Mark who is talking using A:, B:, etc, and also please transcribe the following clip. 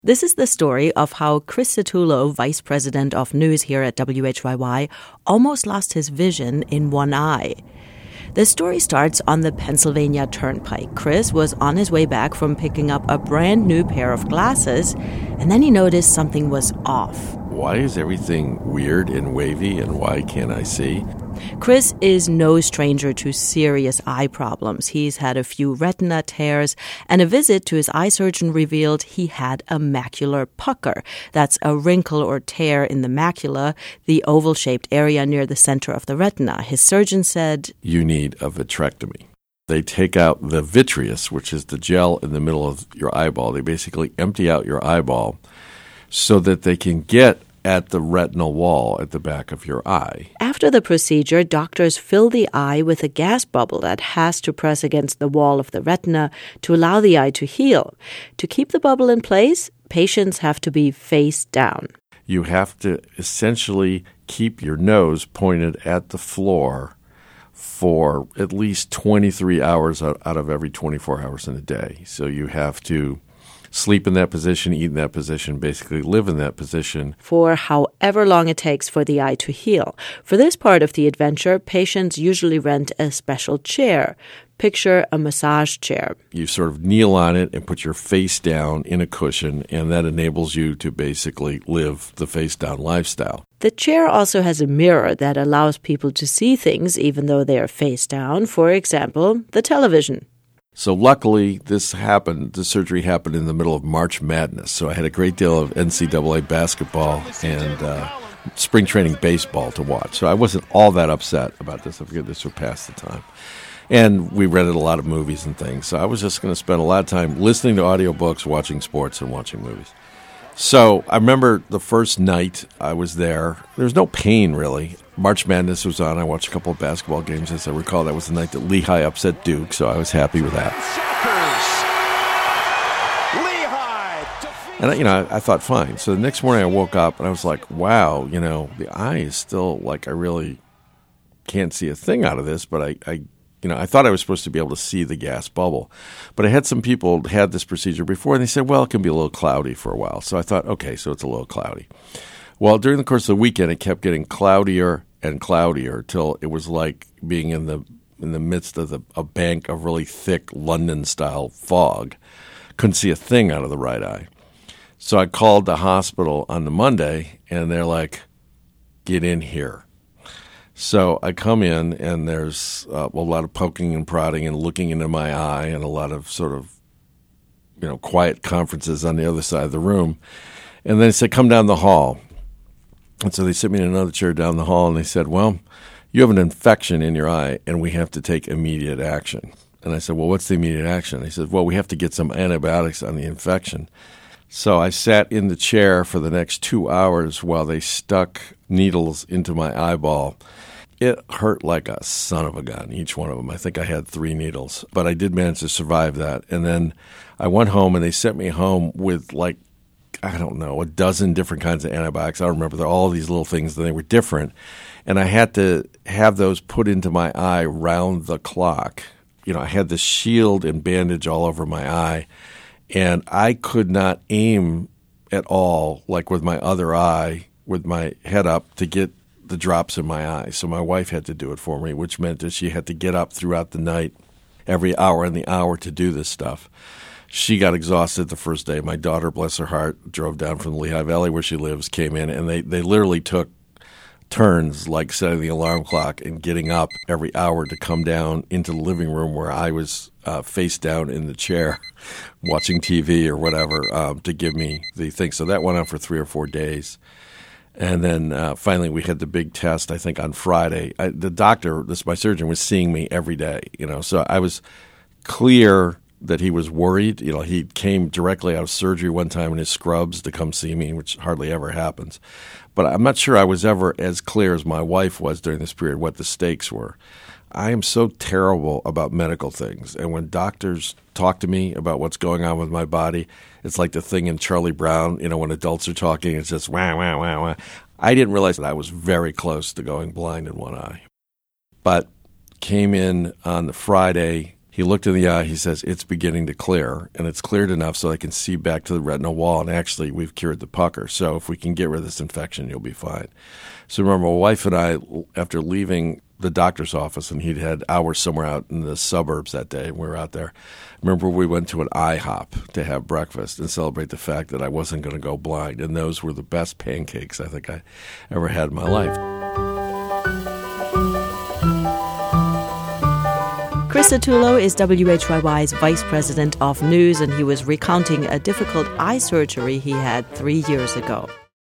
A: This is the story of how Chris Satullo, vice president of news here at WHYY, almost lost his vision in one eye. The story starts on the Pennsylvania Turnpike. Chris was on his way back from picking up a brand new pair of glasses, and then he noticed something was off.
B: Why is everything weird and wavy, and why can't I see?
A: Chris is no stranger to serious eye problems. He's had a few retina tears, and a visit to his eye surgeon revealed he had a macular pucker. That's a wrinkle or tear in the macula, the oval-shaped area near the center of the retina. His surgeon said,
B: "You need a vitrectomy." They take out the vitreous, which is the gel in the middle of your eyeball. They basically empty out your eyeball so that they can get at the retinal wall at the back of your eye.
A: After the procedure, doctors fill the eye with a gas bubble that has to press against the wall of the retina to allow the eye to heal. To keep the bubble in place, patients have to be face down.
B: You have to essentially keep your nose pointed at the floor for at least 23 hours out of every 24 hours in a day. So you have to sleep in that position, eat in that position, basically live in that position
A: for however long it takes for the eye to heal. For this part of the adventure, patients usually rent a special chair. Picture a massage chair.
B: You sort of kneel on it and put your face down in a cushion, and that enables you to basically live the face-down lifestyle.
A: The chair also has a mirror that allows people to see things even though they are face down. For example, the television.
B: So luckily, this surgery happened in the middle of March Madness. So I had a great deal of NCAA basketball and spring training baseball to watch. So I wasn't all that upset about this. I figured this would pass the time. And we rented a lot of movies and things. So I was just going to spend a lot of time listening to audiobooks, watching sports, and watching movies. So I remember the first night I was there. There was no pain, really. March Madness was on. I watched a couple of basketball games. As I recall, that was the night that Lehigh upset Duke, so I was happy with that. And, I thought, fine. So the next morning I woke up, and I was like, wow, the eye is still like I really can't see a thing out of this, but I thought I was supposed to be able to see the gas bubble. But I had some people had this procedure before, and they said, well, it can be a little cloudy for a while. So I thought, okay, so it's a little cloudy. Well, during the course of the weekend, it kept getting cloudier and cloudier till it was like being in the midst of a bank of really thick London-style fog. Couldn't see a thing out of the right eye. So I called the hospital on the Monday, and they're like, get in here. So I come in, and there's a lot of poking and prodding and looking into my eye and a lot of sort of, quiet conferences on the other side of the room. And then they said, come down the hall. And so they sent me in another chair down the hall, and they said, well, you have an infection in your eye, and we have to take immediate action. And I said, well, what's the immediate action? They said, well, we have to get some antibiotics on the infection. So I sat in the chair for the next 2 hours while they stuck needles into my eyeball. It hurt like a son of a gun, each one of them. I think I had 3 needles, but I did manage to survive that. And then I went home, and they sent me home with a dozen different kinds of antibiotics. I don't remember. They're all these little things, and they were different. And I had to have those put into my eye round the clock. I had this shield and bandage all over my eye, and I could not aim at all, like with my other eye, with my head up, to get the drops in my eye. So my wife had to do it for me, which meant that she had to get up throughout the night every hour and the hour to do this stuff. She got exhausted the first day. My daughter, bless her heart, drove down from the Lehigh Valley where she lives, came in, and they literally took turns, like setting the alarm clock and getting up every hour to come down into the living room where I was face down in the chair watching TV or whatever to give me the thing. So that went on for 3 or 4 days. And then finally we had the big test, I think, on Friday. The doctor, my surgeon, was seeing me every day, so I was clear that he was worried. He came directly out of surgery one time in his scrubs to come see me, which hardly ever happens. But I'm not sure I was ever as clear as my wife was during this period what the stakes were. I am so terrible about medical things. And when doctors talk to me about what's going on with my body, it's like the thing in Charlie Brown, when adults are talking, it's just wah, wah, wah, wah. I didn't realize that I was very close to going blind in one eye. But came in on the Friday, He looked in the eye. He says, it's beginning to clear, and it's cleared enough so I can see back to the retinal wall, and actually we've cured the pucker. So if we can get rid of this infection, you'll be fine. So remember, my wife and I, after leaving the doctor's office, and he'd had hours somewhere out in the suburbs that day, and we were out there. Remember, we went to an IHOP to have breakfast and celebrate the fact that I wasn't going to go blind, and those were the best pancakes I think I ever had in my life.
A: Chris Satullo is WHYY's Vice President of News, and he was recounting a difficult eye surgery he had 3 years ago.